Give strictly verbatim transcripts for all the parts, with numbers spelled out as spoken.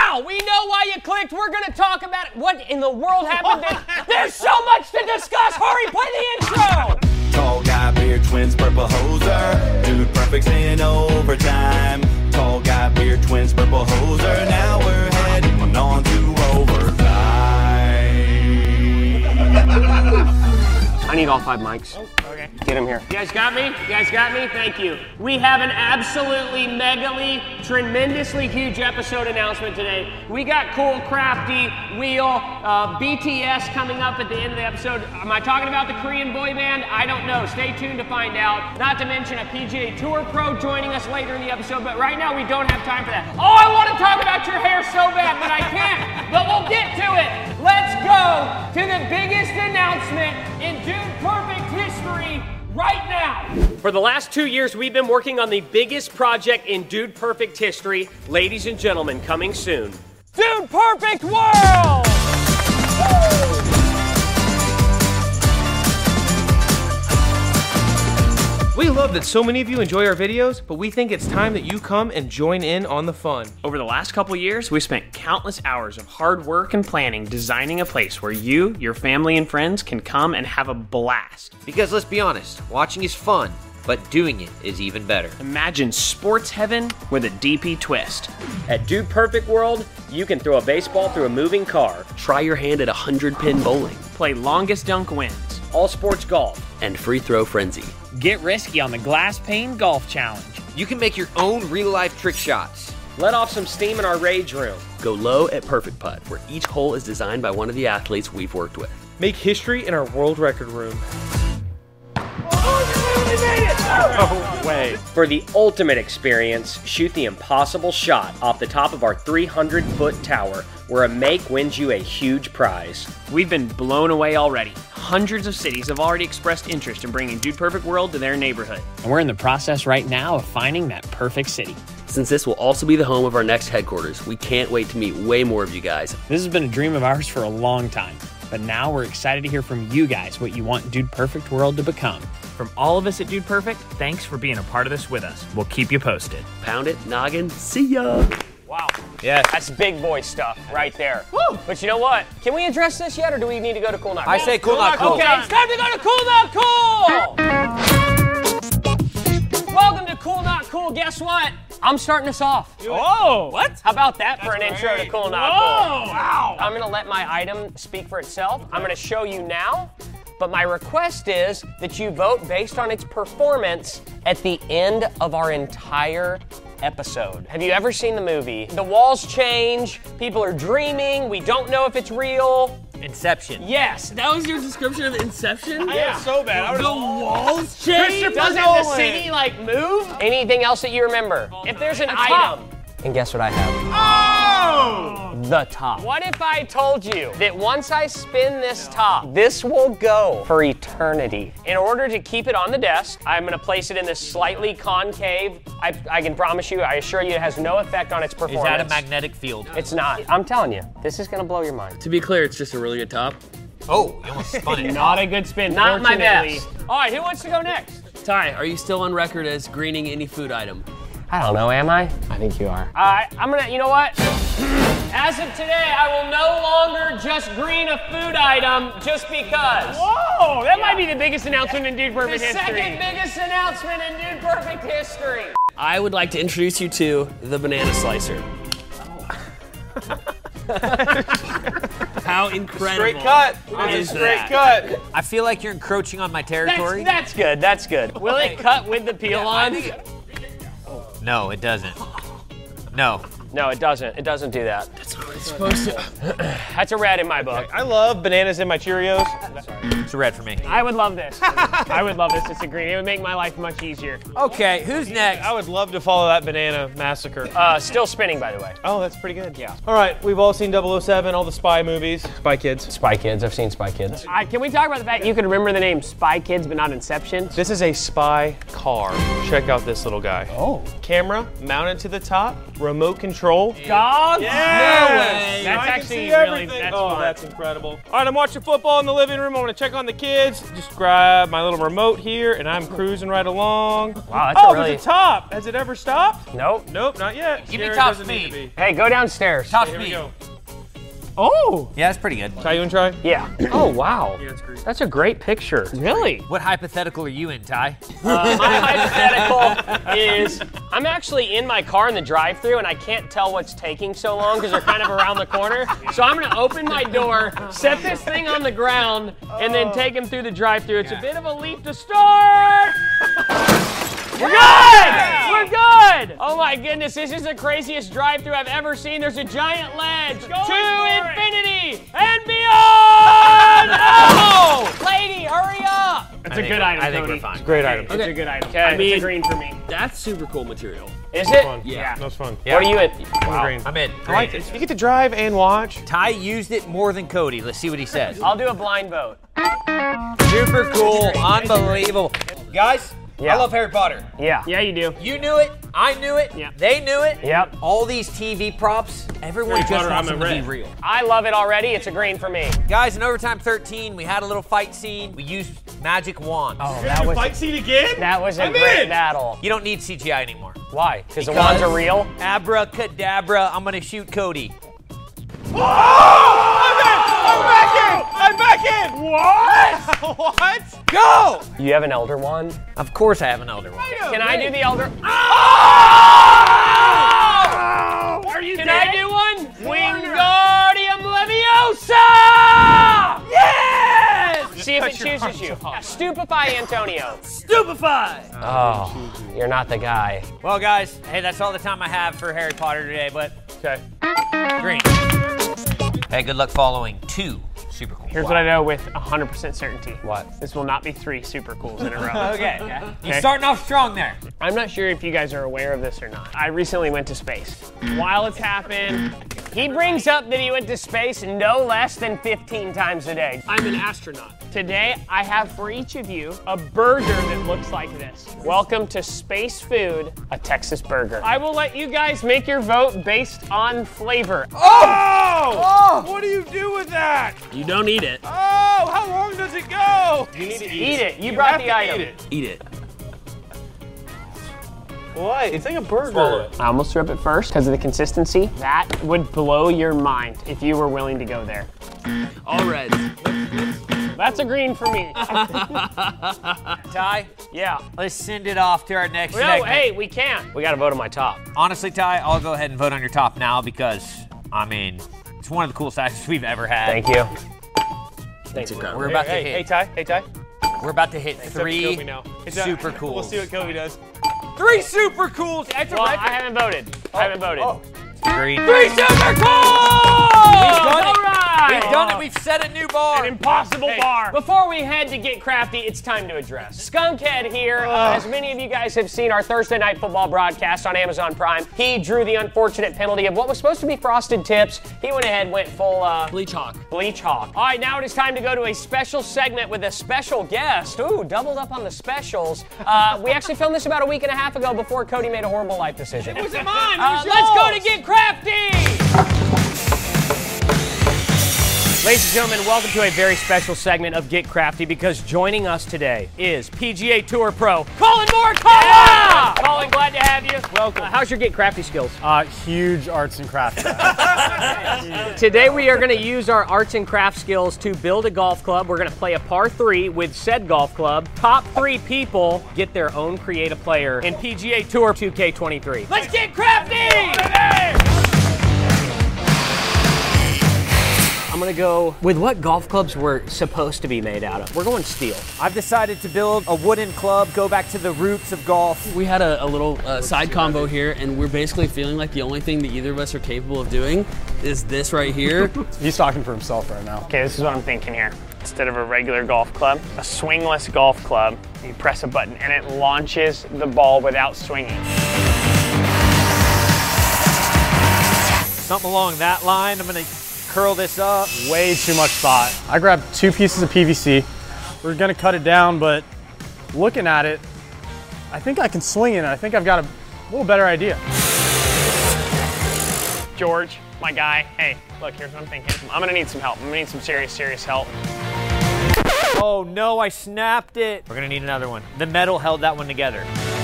Wow, we know why you clicked. We're gonna talk about it. What in the world happened? There's so much to discuss. Hurry, play the intro. Tall guy, beard, twins, purple hoser. Dude perfect's in overtime. Tall guy, beard, twins, purple hoser. Now we're heading on to overtime. I need all five mics. Oh, okay. Get them here. You guys got me? You guys got me? Thank you. We have an absolutely megally, tremendously huge episode announcement today. We got Cool, Crafty, Wheel, uh, B T S coming up at the end of the episode. Am I talking about the Korean boy band? I don't know. Stay tuned to find out. Not to mention a P G A Tour pro joining us later in the episode, but right now we don't have time for that. Oh, I want to talk about your hair so bad, but I can't. But we'll get to it. Let's go to the biggest announcement in Dude Perfect history right now. For the last two years, we've been working on the biggest project in Dude Perfect history. Ladies and gentlemen, coming soon, Dude Perfect World! Woo! We love that so many of you enjoy our videos, but we think it's time that you come and join in on the fun. Over the last couple years, we spent countless hours of hard work and planning designing a place where you, your family, and friends can come and have a blast. Because let's be honest, watching is fun, but doing it is even better. Imagine sports heaven with a D P twist. At Dude Perfect World, you can throw a baseball through a moving car, try your hand at a hundred pin bowling, play longest dunk wins, all sports golf, and free throw frenzy. Get risky on the glass pane golf challenge. You can make your own real-life trick shots. Let off some steam in our rage room. Go low at Perfect Putt, where each hole is designed by one of the athletes we've worked with. Make history in our world record room. No way. For the ultimate experience, shoot the impossible shot off the top of our three hundred foot tower, where a make wins you a huge prize. We've been blown away already. Hundreds of cities have already expressed interest in bringing Dude Perfect World to their neighborhood. And we're in the process right now of finding that perfect city. Since this will also be the home of our next headquarters, we can't wait to meet way more of you guys. This has been a dream of ours for a long time, but now we're excited to hear from you guys what you want Dude Perfect World to become. From all of us at Dude Perfect, thanks for being a part of this with us. We'll keep you posted. Pound it, noggin, see ya! Wow. Yes. That's big boy stuff right there. Woo! But you know what? Can we address this yet, or do we need to go to Cool Not Cool? I say Cool Not Cool. Okay, it's time to go to Cool Not Cool! Welcome to Cool Not Cool. Guess what? I'm starting us off. Oh, what? How about that for an That's intro great. to Cool Not Whoa, Cool? wow. I'm gonna let my item speak for itself. I'm gonna show you now, but my request is that you vote based on its performance at the end of our entire episode. Have you ever seen the movie? The walls change, people are dreaming, we don't know if it's real. Inception. Yes. That was your description of Inception? Yeah, so bad. I The was walls change? Doesn't the Nolan. city like move? Anything else that you remember? If there's an item. And guess what I have? Oh! The top. What if I told you that once I spin this top, this will go for eternity? In order to keep it on the desk, I'm gonna place it in this slightly concave. I, I can promise you, I assure you, it has no effect on its Is performance. that a magnetic field? It's not. I'm telling you, this is gonna blow your mind. To be clear, it's just a really good top. Oh, you almost spun it. Not a good spin, Not my best. All right, who wants to go next? Ty, are you still on record as greening any food item? I don't know, am I? I think you are. All right, I'm gonna, you know what? As of today, I will no longer just green a food item just because. Whoa, that Yeah. might be the biggest announcement in Dude Perfect The history. second biggest announcement in Dude Perfect history. I would like to introduce you to the banana slicer. How incredible. Straight cut. is Straight that? cut. I feel like you're encroaching on my That's, territory. that's good, that's good. Will it cut with the peel on? No, it doesn't. No. No, it doesn't. It doesn't do that. That's what it's supposed to. That's a red in my book. I love bananas in my Cheerios. It's a red for me. I would love this. I would love this. It's a green. It would make my life much easier. Okay, who's next? I would love to follow that banana massacre. Uh, still spinning, by the way. Oh, that's pretty good. Yeah. All right, we've all seen double oh seven, all the spy movies. Spy Kids. Spy Kids. I've seen Spy Kids. All right, can we talk about the fact you can remember the name Spy Kids but not Inception? This is a spy car. Check out this little guy. Oh. Camera mounted to the top. remote control. Dogs? Yes! No way. That's I can actually see really, everything. that's oh, fun. that's incredible. All right, I'm watching football in the living room. I want to check on the kids. Just grab my little remote here, and I'm cruising right along. Wow, that's oh, a really... there's a top. Has it ever stopped? Nope. Nope, not yet. Give me Scary top doesn't need to speed. be. Hey, go downstairs. Top Here we speed. go. Oh! Yeah, that's pretty good. Ty, you want to try? Yeah. Oh, wow. Yeah, it's great. That's a great picture. Really? What hypothetical are you in, Ty? Uh, my hypothetical is I'm actually in my car in the drive-thru and I can't tell what's taking so long because they're kind of around the corner. So I'm gonna open my door, set this thing on the ground, and then take him through the drive-thru. It's a bit of a leap to start. We're good! We're good! Oh my goodness, this is the craziest drive-thru I've ever seen. There's a giant ledge to infinity and beyond! Oh! Lady, hurry up! It's a good item, I think Cody. we're fine. Great item. It's a good item. I mean- it's a green for me. That's super cool material. Is it? Fun. Yeah. That was fun. Yeah. What are you in? Wow. Green. I'm in. I like it. You get to drive and watch. Ty used it more than Cody. Let's see what he says. I'll do a blind vote. Super cool. Unbelievable. Guys, Yeah. I love Harry Potter. Yeah. Yeah, you do. You knew it. I knew it. Yeah. They knew it. Yep. All these T V props, everyone Harry just Potter, wants I'm them a to be red. real. I love it already. It's a green for me. Guys, in overtime thirteen, we had a little fight scene. We used magic wands. Oh, You're that gonna was fight scene again? that was a I'm great in. battle. You don't need C G I anymore. Why? Because the Because- wands are real. Abracadabra, I'm gonna shoot Cody. Oh! I'm in! I'm back in! I'm back in! What? What? Go! You have an elder wand? Of course I have an elder wand. Can I do the elder? Oh! Are you Can dead? I do one? Wingardium Leviosa! Yes! See if it cut your chooses you. arms off. Stupefy Antonio. Stupefy! Oh, you're not the guy. Well, guys, hey, that's all the time I have for Harry Potter today, but Okay. green. Hey, good luck following two super cool. Here's what I know with one hundred percent certainty. What? This will not be three super cools in a row. Okay. You're Okay. starting off strong there. I'm not sure if you guys are aware of this or not. I recently went to space. While it's happened, he brings up that he went to space no less than fifteen times a day. I'm an astronaut. Today, I have for each of you a burger that looks like this. Welcome to Space Food, a Texas burger. I will let you guys make your vote based on flavor. Oh! What do you do with that? You don't eat it. Oh, how long does it go? You need to Eat it. You brought have the to item. Eat it. Eat it. What? It's like a burger. Swallow it. I almost threw up at first because of the consistency. That would blow your mind if you were willing to go there. All reds. That's a green for me. Ty, Yeah. let's send it off to our next No, segment. hey, we can't. We got to vote on my top. Honestly, Ty, I'll go ahead and vote on your top now because, I mean, it's one of the coolest items we've ever had. Thank you. Thanks, We're about hey, to hey, hey, hit. Ty. Hey, Ty. We're about to hit It's up to three Kobe now. It's up- super cools. We'll see what Kobe does. Three super cools. That's a Well, record. I haven't voted. I haven't voted. Green. Three super cool! We've done it. All right. We've done it. We've set a new bar. An impossible Hey. bar. Before we head to get crafty, it's time to address Skunkhead here. Uh, as many of you guys have seen our Thursday Night Football broadcast on Amazon Prime, he drew the unfortunate penalty of what was supposed to be frosted tips. He went ahead, went full uh, Bleach Hawk. Bleach Hawk. All right, now it is time to go to a special segment with a special guest. Ooh, doubled up on the specials. Uh, we actually filmed this about a week and a half ago before Cody made a horrible life decision. It wasn't mine. Uh, let's go to Get Crafty! Ladies and gentlemen, welcome to a very special segment of Get Crafty because joining us today is P G A Tour Pro Colin Morikawa. Yeah! Colin, glad to have you. Welcome. Uh, how's your Get Crafty skills? Uh, huge arts and crafts. Today we are going to use our arts and crafts skills to build a golf club. We're going to play a par three with said golf club. Top three people get their own creative player in P G A Tour two K twenty-three. Let's get crafty! I'm going to go with what golf clubs were supposed to be made out of. We're going steel. I've decided to build a wooden club, go back to the roots of golf. We had a, a little uh, side combo here, and we're basically feeling like the only thing that either of us are capable of doing is this right here. He's talking for himself right now. Okay, this is what I'm thinking here. Instead of a regular golf club, a swingless golf club, you press a button and it launches the ball without swinging. Something along that line. I'm gonna curl this up. Way too much thought. I grabbed two pieces of P V C. We're gonna cut it down, but looking at it, I think I can swing it, and I think I've got a little better idea. George, my guy. Hey, look, here's what I'm thinking. I'm gonna need some help. I'm gonna need some serious, serious help. Oh no, I snapped it. We're gonna need another one. The metal held that one together.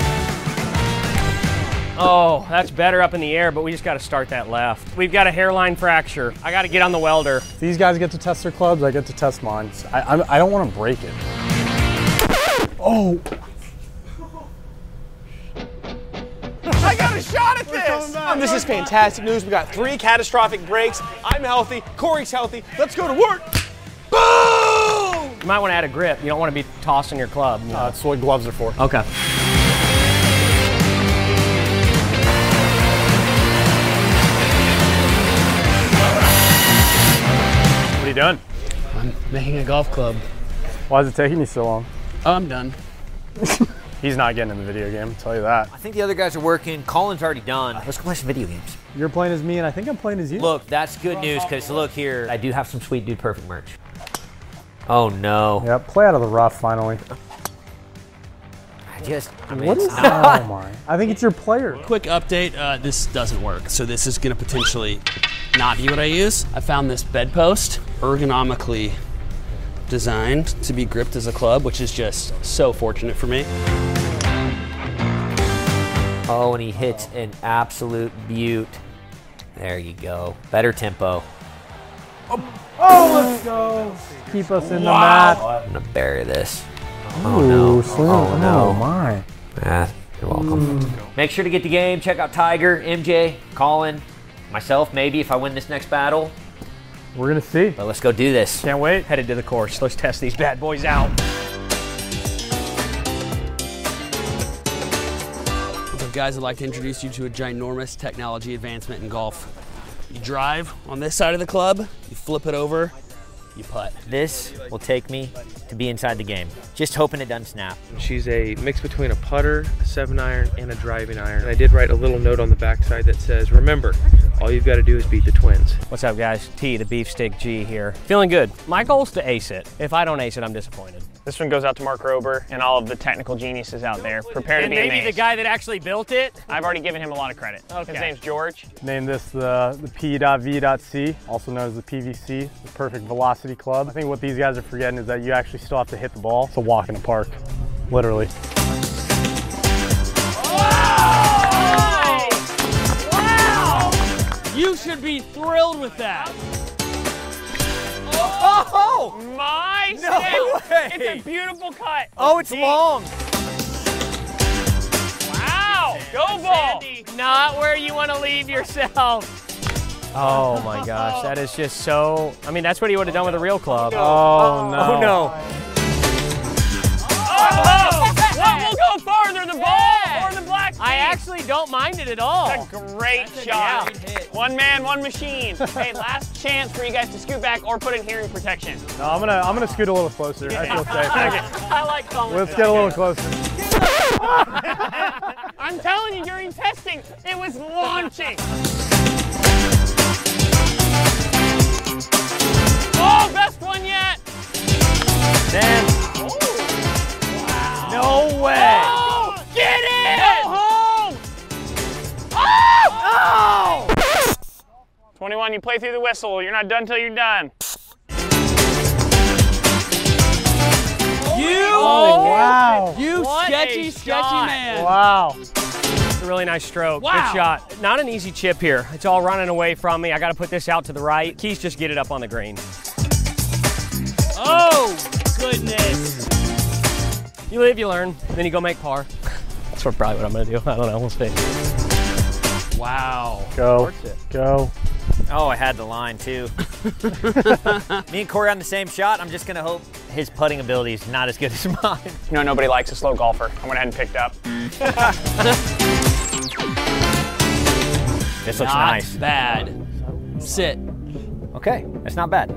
Oh, that's better up in the air, but we just got to start that left. We've got a hairline fracture. I got to get on the welder. These guys get to test their clubs, I get to test mine. I, I, I don't want to break it. Oh! I got a shot at this! Um, this is fantastic news. We got three catastrophic breaks. I'm healthy, Corey's healthy. Let's go to work. Boom! You might want to add a grip. You don't want to be tossing your club. You know? Uh, that's what gloves are for. Okay. What are you doing? I'm making a golf club. Why is it taking you so long? Oh, I'm done. He's not getting in the video game, I'll tell you that. I think the other guys are working. Colin's already done. Let's go play some video games. You're playing as me, and I think I'm playing as you. Look, that's good news, because look here. I do have some sweet Dude Perfect merch. Oh no. Yep, play out of the rough, finally. I just, I mean, What it's is not. Oh my. I think it's your player. Quick update, uh, this doesn't work. So this is gonna potentially not be what I use. I found this bedpost, ergonomically designed to be gripped as a club, which is just so fortunate for me. Oh, and he hits an absolute beaut. There you go. Better tempo. Oh, let's go. Keep us in Wow. the mat. I'm gonna bury this. Oh Ooh, no. slim. Oh no. Oh my. Ah, you're welcome. Mm. Make sure to get the game. Check out Tiger, M J, Colin, myself, maybe if I win this next battle. We're gonna see. But let's go do this. Can't wait. Headed to the course. Let's test these bad boys out. So guys, I'd like to introduce you to a ginormous technology advancement in golf. You drive on this side of the club, you flip it over, you putt. This will take me to be inside the game. Just hoping it doesn't snap. She's a mix between a putter, a seven iron, and a driving iron. And I did write a little note on the backside that says, remember, all you've got to do is beat the twins. What's up, guys? T, the beefsteak G here. Feeling good. My goal is to ace it. If I don't ace it, I'm disappointed. This one goes out to Mark Rober and all of the technical geniuses out there. Prepare to And be maybe amazed. the guy that actually built it. I've already given him a lot of credit. Okay. His name's George. Name this the, the P.V.C, also known as the P V C, the Perfect Velocity Club. I think what these guys are forgetting is that you actually still have to hit the ball. It's a walk in the park, literally. Wow! Wow! You should be thrilled with that. Oh! My No stick. way. It's a beautiful cut. Oh, it's Deep. long. Wow! Go ball! Not where you want to leave yourself. Oh my gosh, that is just so. I mean, that's what he would have done with a real club. Oh no. Oh no. Oh! What will go farther, the ball or the black tee? I actually don't mind it at all. That's a great shot. One man, one machine. Hey, last chance for you guys to scoot back or put in hearing protection. No, I'm gonna I'm gonna scoot a little closer. I feel safe. I like calling Let's it get a that. little closer. I'm telling you, during testing, it was launching. Oh, best one yet. Then. Wow. No way. Oh, get it! Go home! Oh! Oh! twenty-one, you play through the whistle. You're not done till you're done. You, Oh, wow. You What sketchy, a sketchy shot. man. Wow. It's a really nice stroke. Wow. Good shot. Not an easy chip here. It's all running away from me. I got to put this out to the right. Keys just get it up on the green. Oh, goodness. You live, you learn, then you go make par. That's what, probably what I'm going to do. I don't know. We'll see. Wow. Go. Go. Oh, I had the line too. Me and Corey on the same shot. I'm just gonna hope his putting ability is not as good as mine. You know, nobody likes a slow golfer. I went ahead and picked up. This looks Not nice. bad. Sit. Okay, that's not bad.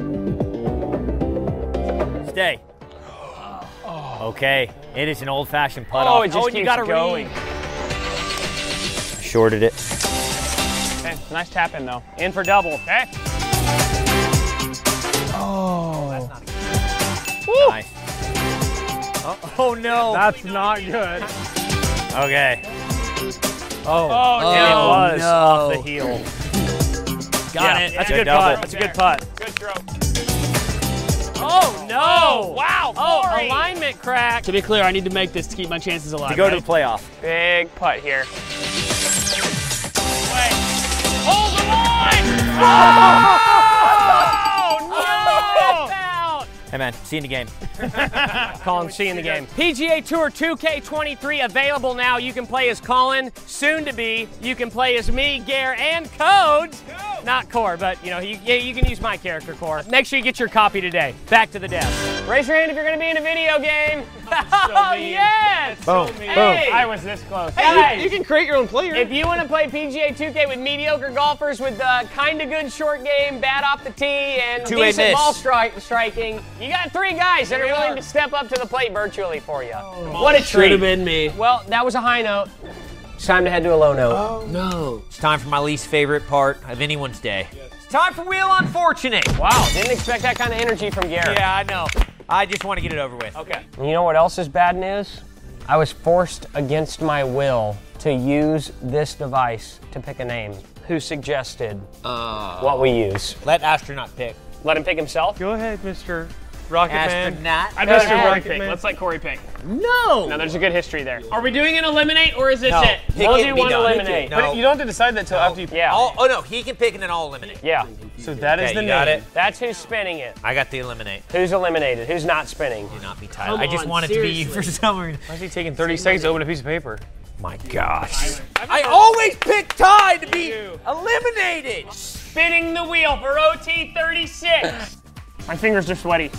Stay. Okay, it is an old-fashioned putt Oh, off. it just and you keeps gotta going. Shorted it. Okay, nice tap in though. In for double. Okay. Oh. Nice. Oh, oh no. That's not good. Okay. Oh, Oh, and it no. was no. off the heel. Got Yeah, it. That's a Good good double. putt. That's a good putt. Good throw. Oh, no. Oh, wow, Oh, Corey. alignment crack. To be clear, I need to make this to keep my chances alive. To go right? to the playoff. Big putt here. Wait. Hold the line! Oh, no! Hey man, see you in the game. Colin, see you in the game. P G A Tour two K twenty-three available now. You can play as Colin, soon to be. You can play as me, Gare, and Codes. Not Core, but you know, you, yeah, you can use my character, Core. Make sure you get your copy today. Back to the desk. Raise your hand if you're going to be in a video game. Oh, yes! Boom, Hey, I was this close. guys, You can create your own player. if you want to play P G A two K with mediocre golfers with uh, kind of good short game, bad off the tee, and Two-way decent miss. ball stri- striking, you got three guys that are willing to step up to the plate virtually for you. What a Should treat. have been me. Well, that was a high note. It's time to head to a low note. No. It's time for my least favorite part of anyone's day. It's time for Wheel Unfortunate. Wow, didn't expect that kind of energy from Garrett. Yeah, I know. I just want to get it over with. Okay. You know what else is bad news? I was forced against my will to use this device to pick a name. Who suggested Uh, what we use? Let Astronaut pick. Let him pick himself? Go ahead, Mister Rocket Man. Astronaut. I'd Go Mister ahead. Rocket pick. Let's let Corey pick. No. Now, there's a good history there. Are we doing an eliminate or is this No. it? Pick We'll it do and be one done. eliminate. No. But you don't have to decide that till after you. Yeah. All, oh no, he can pick and then I'll eliminate. Yeah. So that is Okay, the you name. got it. That's who's spinning it. I got the eliminate. Who's eliminated? Who's not spinning? Do not be tired. Come I just on, want it to be you for seriously. some reason. Why is he taking thirty seconds to open a piece of paper? My gosh. I always pick Ty to be eliminated. Spinning the wheel for O T thirty-six. My fingers are sweaty.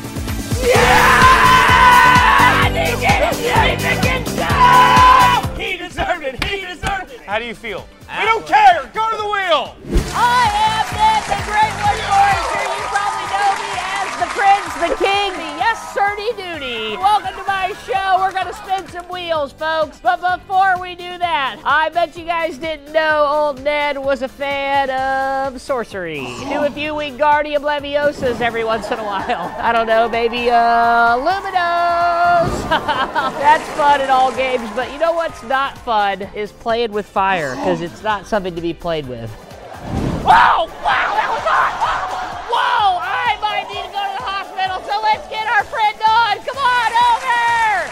He deserved it. He deserved it. How do you feel? We don't care. Go to the wheel. I am Ned, the Great One Forester. You probably know me as the Prince, the King, the Yes Sirty Duty. Welcome to my show. We're gonna spin some wheels, folks. But before we do that, I bet you guys didn't know old Ned was a fan of sorcery. Do a few Wingardium Leviosas every once in a while. I don't know, maybe uh, Luminos. That's fun in all games, but you know what's not fun is playing with fire, because it's not something to be played with. Whoa! Wow, that was hot! Whoa! I might need to go to the hospital, so let's get our friend on! Come on over!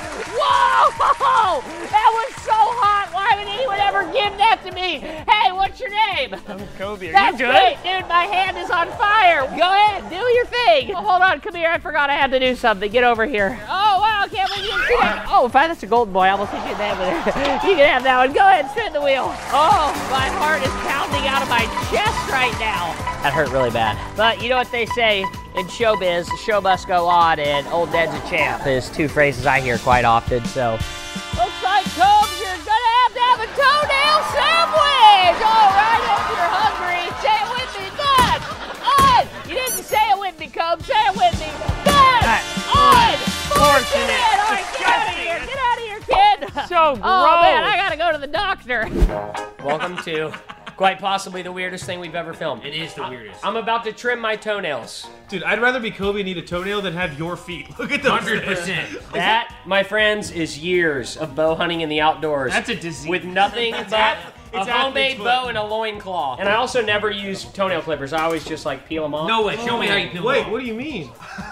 Whoa! That was so hot! Why would anyone ever give that to me? Hey, what's your name? I'm Kobe. Are That's you good? great, dude. My hand is on fire. Go ahead, do your thing. Oh, hold on, come here. I forgot I had to do something. Get over here. Oh, wow, can't believe you didn't see that. Oh, fine, that's a golden boy. I almost hit you in the head with it. You can have that one. Go ahead, spin the wheel. Oh, my heart is pounding out of my chest right now. That hurt really bad. But you know what they say in showbiz, the show must go on, and old Ned's a champ is two phrases I hear quite often, so. Looks like, Combs, you're gonna have to have a toenail sandwich! All right, if you're hungry, say it with me, good! On! You didn't say it with me, Combs, say it with me. Good! On! Fortunate! All right, get out of here, get out of here, kid! So gross. Oh, man, I gotta go to the doctor. Welcome to quite possibly the weirdest thing we've ever filmed. It is the weirdest. I'm about to trim my toenails. Dude, I'd rather be Kobe and eat a toenail than have your feet. Look at those. one hundred percent. That, my friends, is years of bow hunting in the outdoors. That's a disease. With nothing but ath- a it's homemade athlete's foot. bow and a loincloth. And I also never use toenail clippers. I always just like peel them off. No way. Show me how you peel Wait, them. what do you mean?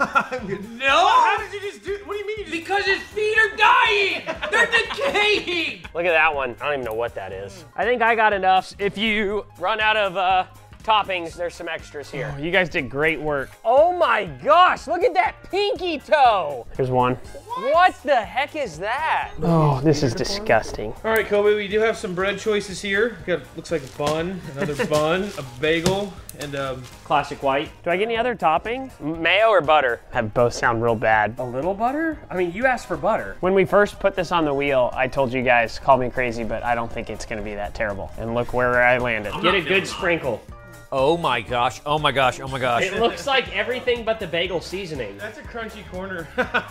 No. How did you just do? What do you mean? You just, Because his feet are dying. They're decaying. Look at that one. I don't even know what that is. I think I got enough. If you run out of uh, toppings, there's some extras here. You guys did great work. Oh my gosh, look at that pinky toe. Here's one. What the heck is that? Oh, this is disgusting. All right, Kobe, we do have some bread choices here. Got looks like a bun, another bun, a bagel, and um. Classic white. Do I get any other toppings? Mayo or butter? Have both sound real bad. A little butter? I mean, you asked for butter. When we first put this on the wheel, I told you guys, call me crazy, but I don't think it's gonna be that terrible. And look where I landed. Get a good sprinkle. Oh my gosh. Oh my gosh. Oh my gosh. It looks like everything but the bagel seasoning. That's a crunchy corner.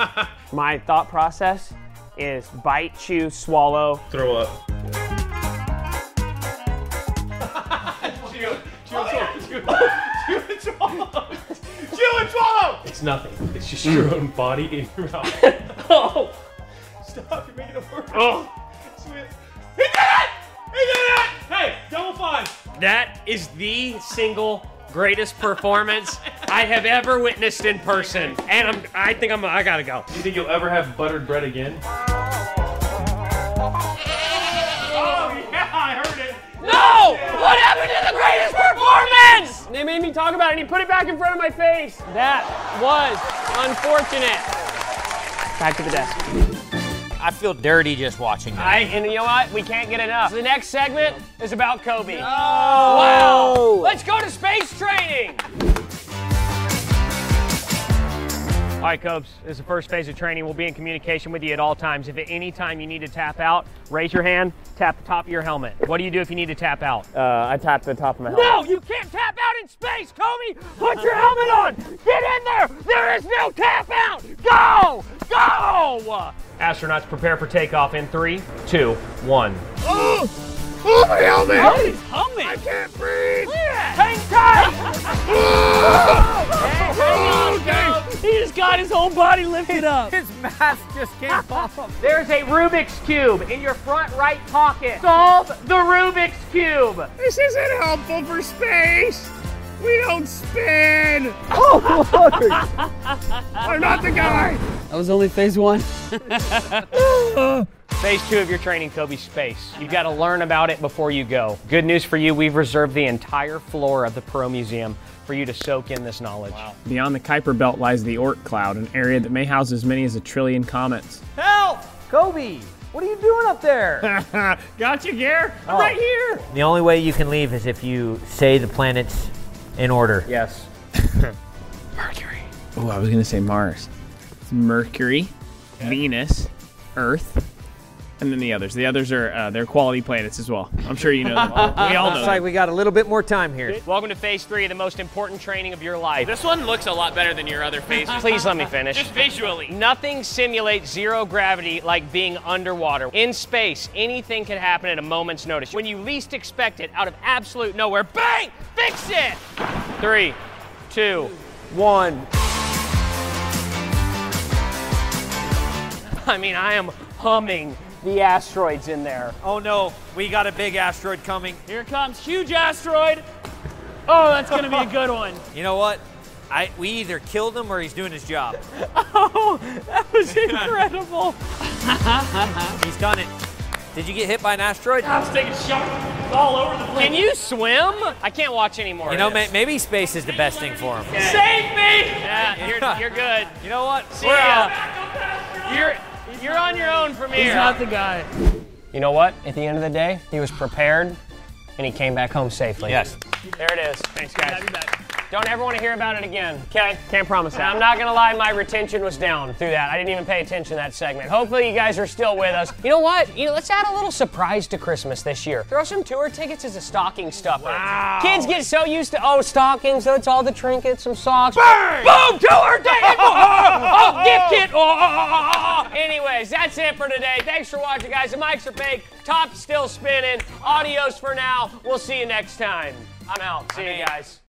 My thought process is bite, chew, swallow. Throw up. chew, chew and swallow. Chew, chew and swallow. Chew and swallow. It's nothing. It's just your own body in your mouth. Oh! Stop! You're making it worse. Oh! Sweet. He did it! He did it! Hey, double five. That is the single greatest performance I have ever witnessed in person. And I'm, I think I'm, I gotta go. Do you think you'll ever have buttered bread again? Oh yeah, I heard it. No! What happened to the greatest performance? They made me talk about it and he put it back in front of my face. That was unfortunate. Back to the desk. I feel dirty just watching that. I, and you know what? We can't get enough. The next segment is about Kobe. Oh! Wow! Let's go to space training! All right, Cobes, this is the first phase of training. We'll be in communication with you at all times. If at any time you need to tap out, raise your hand, tap the top of your helmet. What do you do if you need to tap out? Uh, I tapped the top of my helmet. No, you can't tap out in space, Kobe! Put your helmet on! Get in there! There is no tap out! Go! Go! Astronauts prepare for takeoff in three, two, one. Oh! Oh, my helmet! Oh, he's humming! I can't breathe! Hang tight! Oh, okay. He just got his whole body lifted up. His mask just came off. There's a Rubik's Cube in your front right pocket. Solve the Rubik's Cube. This isn't helpful for space. We don't spin. Oh, I'm not the guy. That was only phase one. Phase two of your training, Kobe, space. You've got to learn about it before you go. Good news for you, we've reserved the entire floor of the Perot Museum for you to soak in this knowledge. Wow. Beyond the Kuiper Belt lies the Oort cloud, an area that may house as many as a trillion comets. Help! Kobe, what are you doing up there? Gotcha, Gare. I'm Oh. right here. The only way you can leave is if you say the planets in order. Yes. Mercury. Oh, I was going to say Mars. It's Mercury, Venus, Earth, and then the others. The others are uh, they're quality planets as well. I'm sure you know them all. We all know Looks them. like we got a little bit more time here. Welcome to phase three, the most important training of your life. This one looks a lot better than your other phases. Please let me finish. Just visually. Nothing simulates zero gravity like being underwater. In space, anything can happen at a moment's notice. When you least expect it, out of absolute nowhere, bang! Fix it! Three, two, one. I mean, I am humming the asteroids in there. Oh no, we got a big asteroid coming. Here comes huge asteroid. Oh, that's gonna be a good one. You know what? I we either killed him or he's doing his job. Oh, that was incredible. He's done it. Did you get hit by an asteroid? I was taking shots all over the place. Can you swim? I can't watch anymore. You know, may, maybe space is the best thing for him. Save me! Yeah, you're, you're good. You know what? See We're ya. out. You're, you're on your own from here. He's not the guy. You know what? At the end of the day, he was prepared, and he came back home safely. Yes. There it is. Thanks, guys. Don't ever want to hear about it again, okay? Can't promise that. I'm not gonna lie, my retention was down through that. I didn't even pay attention to that segment. Hopefully you guys are still with us. You know what? You know, let's add a little surprise to Christmas this year. Throw some tour tickets as a stocking stuffer. Wow. Kids get so used to, oh, stockings, so it's all the trinkets, some socks. Bang! Boom! Tour ticket! Oh, gift kit! Oh. Anyways, that's it for today. Thanks for watching, guys. The mics are fake. Top's still spinning. Adios for now. We'll see you next time. I'm out. See you guys.